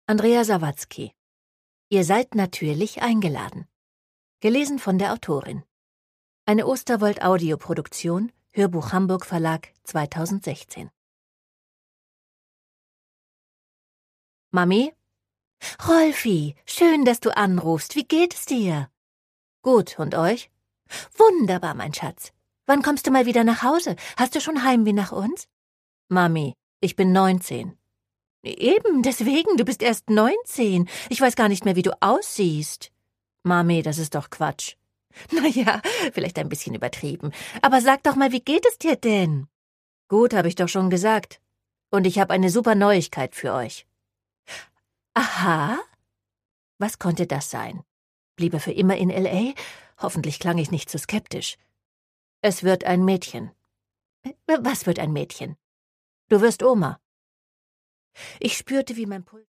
Andrea Sawatzki. Ihr seid natürlich eingeladen. Gelesen von der Autorin. Eine Osterwold-Audioproduktion, Hörbuch Hamburg Verlag 2016. Mami? Rolfi, schön, dass du anrufst. Wie geht es dir? Gut, und euch? Wunderbar, mein Schatz. Wann kommst du mal wieder nach Hause? Hast du schon Heimweh nach uns? Mami, ich bin 19. Eben, deswegen, du bist erst 19. Ich weiß gar nicht mehr, wie du aussiehst. Mami, das ist doch Quatsch. Naja, vielleicht ein bisschen übertrieben. Aber sag doch mal, wie geht es dir denn? Gut, habe ich doch schon gesagt. Und ich habe eine super Neuigkeit für euch. Aha? Was konnte das sein? Blieb er für immer in L.A.? Hoffentlich klang ich nicht zu skeptisch. Es wird ein Mädchen. Was wird ein Mädchen? Du wirst Oma. Ich spürte, wie mein Puls